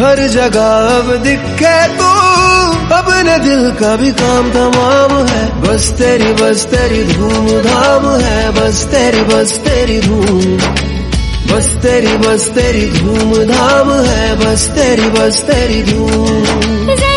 हर जगह अब दिखे तू, अपने दिल का भी काम तमाम है। बस तेरी धूम धाम है, बस तेरी धूम, बस तेरी धूम धाम है, बस तेरी धूम।